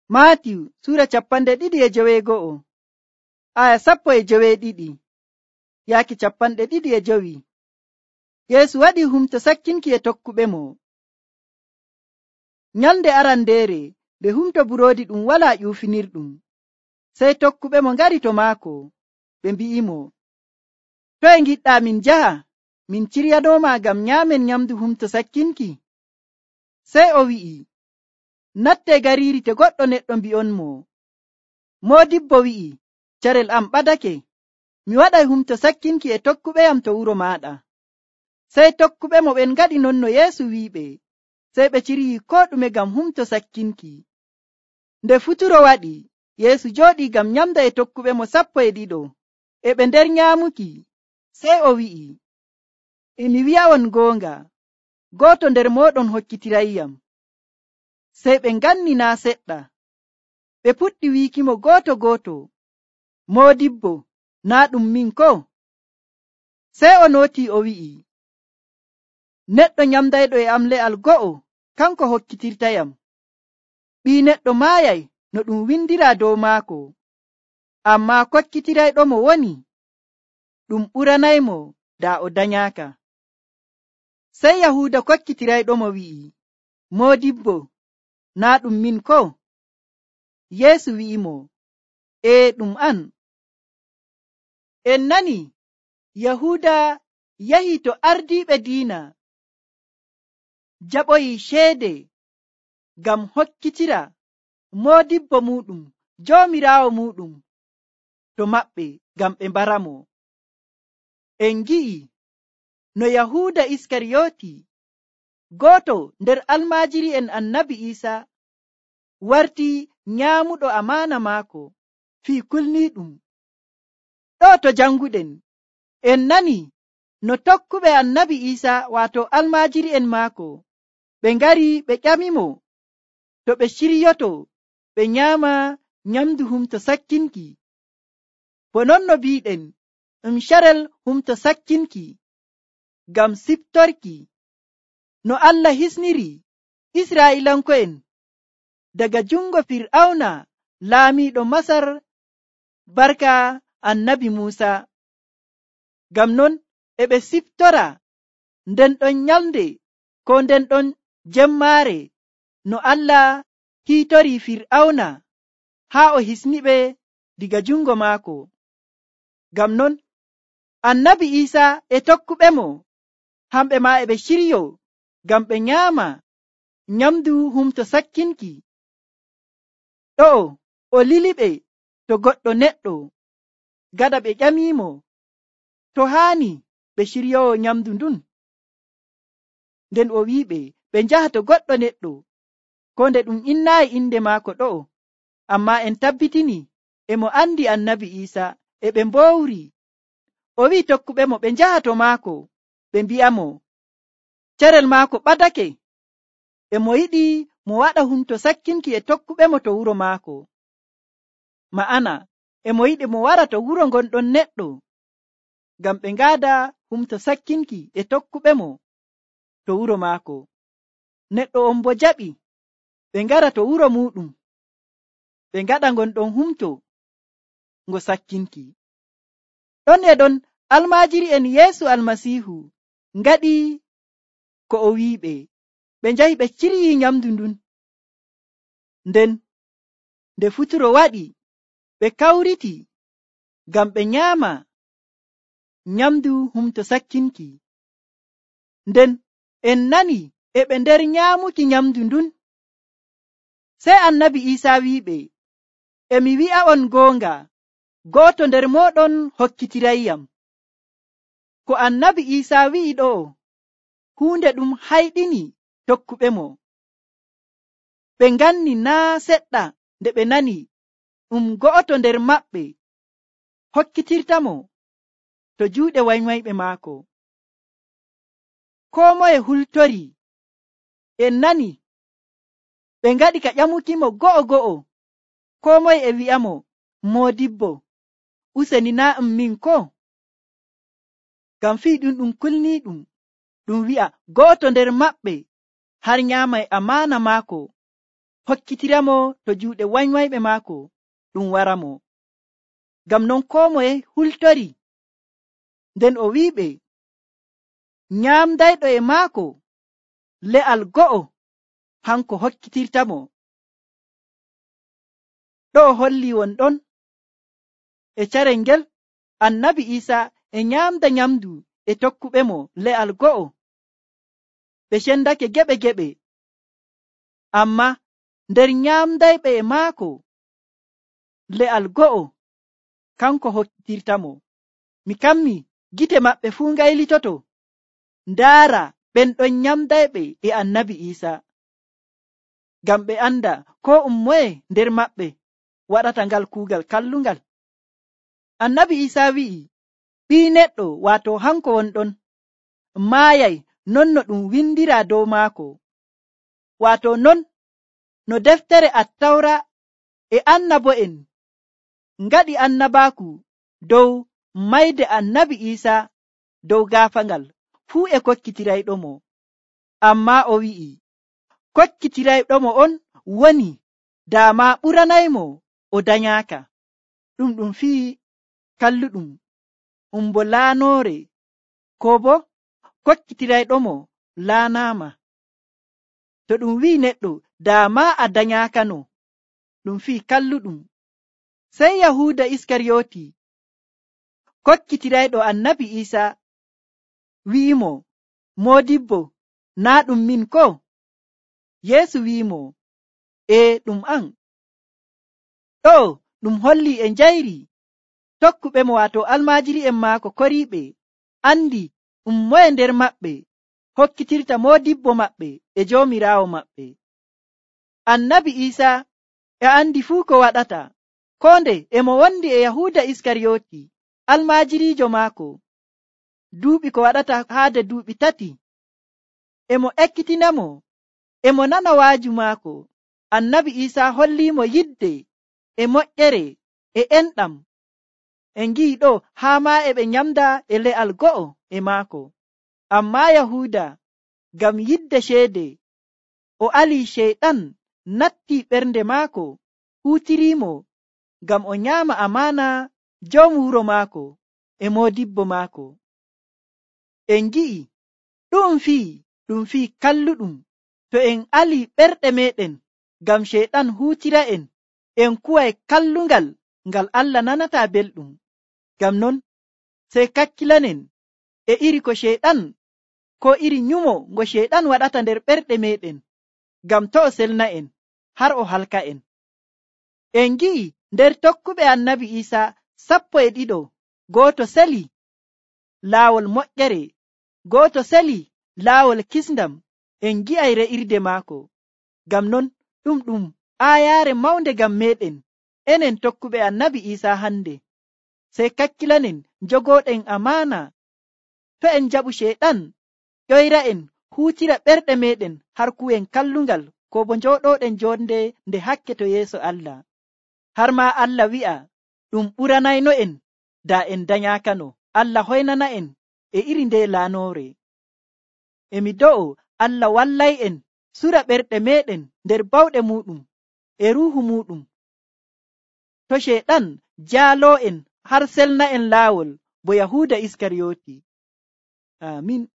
Maatiyu sura 21 aya 12 yaaki 25. Yeesu waɗi humto sakkinki e tokkuɓe mo. Nyalde arandeere ɓe humto buroodi ɗum wala ƴuufinirɗum. Sey tokkuɓe mo ngari to maako, ɓe mbi'imo, toe giɗɗa min jaha, min ciryanoma ngam nyaamen nyamdu humto sakkinki? Sey o wi'i, natte gariiri te goɗɗo neɗɗo mbi'on mo. Moodibbo wi'i, carel am ɓadake, mi waɗay humto sakkinki e tokkuɓe yam to wuro maɗa. Sey tokkuɓe mo ɓen ngaɗi non no Yeesu wi'iɓe, sey ɓe ciryi ko ɗume ngam humto sakkinki. Nde futuro waɗi, Yeesu jooɗi ngam nyamda e tokkuɓe mo 12, e ɓe nder nyaamuki. Sey o wi'i, emi wi'a'on goonga, gooto nder moɗon hokkitirayyam. Sey ɓe nganni naa seɗɗa, ɓe puɗɗi wiikimo gooto, Moodibbo, naa ɗum min ko? Sey o nooti o wi'i, neɗɗo nyamdayɗo e am le'al go'o, kanko hokkitirtayam. Ɓii neɗɗo maayay no ɗum windira dow maako, ammaa kokkitirayɗo mo woni, ɗum ɓuranaymo daa o danyaaka. Sey Yahuuda kokkitirayɗo mo wi'i, Moodibbo, naa ɗum min ko? Yeesu wi'imo, ɗum an. En nani, Yahuuda yahi to ardiiɓe diina, jaɓoyi ceede ngam hokkitira moodibbo muɗum, joomiraawo muɗum, to maɓɓe ngam ɓe mbaramo. En gi'i no Yahuuda Iskariyoti, gooto nder almaajiri en Annabi Iisa, warti nyaamuɗo amaana maako fii kulniiɗum. Ɗo to janguɗen, en nani no tokkuɓe Annabi Iisa waato almaajiri en maako, ɓe ngari ɓe ƴamimo to ɓe ciryoto ɓe nyaama nyamdu humto sakkinki. Bo non no biɗen, carel humto sakkinki ngam siftorki no Allah hisniri Isra'ilanko'en daga jungo Fir'auna laamiɗo Masar barka Annabi Muusa. Ngam non e ɓe siftora nden ɗon nyalde ko nden ɗon jemmaare no Allah hiitori Fir'auna haa o hisniɓe diga jungo maako. Ngam non Annabi Iisa e tokkuɓe mo hamɓe ma e ɓe ciryo ngam ɓe nyaama nyamdu humto sakkinki. Ɗo o liliɓe to goɗɗo neɗɗo gaɗa ɓe ƴamimo to haani ɓe ciryowo nyamdu ndun. Nden o wiɓe ɓe njaha to goɗɗo neɗɗo, ko nde ɗum innayi inde maako ɗo, amma en tabbitini e mo andi Annabi Iisa, e ɓe mbowri. O wi tokkuɓe mo ɓe njaha to maako, ɓe mbi'amo carel maako ɓadake, e mo yiɗi mo waɗa humto sakkinki e tokkuɓe mo to wuro maako. Ma'ana, e mo yiɗi mo wara to wuro gonɗon neɗɗo, ngam ɓe ngaada humto sakkinki e tokkuɓe mo to wuro maako. Neɗɗo on bo jaɓi ɓe ngara to wuro muɗum, ɓe ngaɗa gonɗon humto ngo sakkinki. Ɗon e ɗon almaajiri en Yeesu Almasiihu ngaɗi ko o wiɓe, ɓe njahi ɓe ciryi nyamdu ndun. Nden nde futuro waɗi, ɓe kawriti ngam ɓe nyaama nyamdu humto sakkinki. Nden en nani e ɓe nder nyaamuki nyamdu ndun, sey Annabi Iisa wiɓe, emi wi'a on goonga, gooto nder moɗon hokkitirayyam. Ko Annabi Iisa wi'i ɗo, huunde ɗum hayɗini tokkuɓe mo. Ɓe nganni naa seɗɗa nde ɓe nani go'oto nder maɓɓe hokkitirtamo to juuɗe wanywayɓe maako. Ko moye hultori, en nani ɓe ngaɗi ka ƴamukimo go'o, ko moye e wi'amo, Moodibbo, useni naa min ko? Ngam fii ɗum kulniɗum, ɗum wi'a go'oto nder maɓɓe har nyaamay amaana maako hokkitiramo to juuɗe wanywayɓe maako ɗum waramo. Ngam non ko moye hultori, nden o wiɓe nyamdayɗo e maako le'al go'o hanko hokkitirtamo. ɗo o holli wonɗon e carel ngel annabi Isa e nyamda nyamdu e tokkuɓe mo le'al go'o. ɓe sendake geɓe, amma nder nyamdayɓe e maako le'al go'o kanko hokkitirtamo. Mi kammi gite maɓɓe fuu ngaylitoto ndaara ɓen ɗon nyamdayɓe e annabi Isa, ngam ɓe anda ko moye nder maɓɓe waɗata ngal kuugal kallungal. Annabi Isa wi'i ɓii neɗɗo, wato hanko wonɗon, maayay non no ɗum windira dow maako, wato non no deftere Attawra e annabo'en ngaɗi annabaaku dow mayde annabi Isa dow gaafangal fuu e kokkitirayɗo mo. Amma o wi'i kokkitirayɗo mo on woni dama ɓuranaymo o danyaaka. ɗum fii kalluɗum bo laanore, ko bo kokkitirayɗo mo laanama. To ɗum wi'i neɗɗo dama a danyaakano, ɗum fii kalluɗum. Sey Yahuda Iskariyoti, kokkitirayɗo annabi Isa, wi'imo modibbo, na ɗum min ko? Yeesu wi'imo ɗum an. ɗo ɗum holli e njayri tokkuɓe mo, wato almajiri'en maako koriɓe, andi moye nder maɓɓe hokkitirta modibbo maɓɓe e jomirawo maɓɓe. Annabi Isa e andi fuu ko waɗata, ko nde emo wondi e Yahuda Iskariyoti almajirijo maako duuɓi ko waɗata haade duuɓi 3. emo ekkitinamo, emo nana waaju maako. Annabi Isa hollimo yidde e moƴƴere e enɗam. En gi'i ɗo haa ma e ɓe nyamda e le'al go'o e maako. Amma Yahuda, ngam yidde ceede, o ali sheyɗan natti ɓernde maako, hutirimo ngam o nyaama amana joomu wuro maako e modibbo maako. En gi'i ɗum fii kalluɗum to en ali ɓerɗe meɗen ngam sheyɗan hutira en kuway kallungal ngal Allah nanata belɗum. Ngam non sey kakkilanen e iri ko sheyɗan, ko iri nyumo ngo sheyɗan waɗata nder ɓerɗe meɗen, ngam to o selna en har o halka en. En gi'i nder tokkuɓe annabi Isa 12, gooto seli laawol moƴƴere, gooto seli laawol kisndam. En gi'ay re'irde maako. Ngam non ɗum ayaare mawnde ngam meɗen enen tokkuɓe annabi Isa hande. Sey kakkilanen jogoɗen amana, to en jaɓu sheyɗan ƴoyra en hutira ɓerɗe meɗen har kuwen kallungal, ko bo njoɗoɗen jonde nde hakke to yeeso Allah. Har ma Allah wi'a ɗum ɓuranayno en da en danyakano. Allah hoynana en e iri nde laanore. Emi do'o Allah wallay en sura ɓerɗe meɗen nder bawɗe muɗum e ruhu muɗum, to sheyɗan jaalo en har selna en laawol bo Yahuda Iskariyoti. Amin.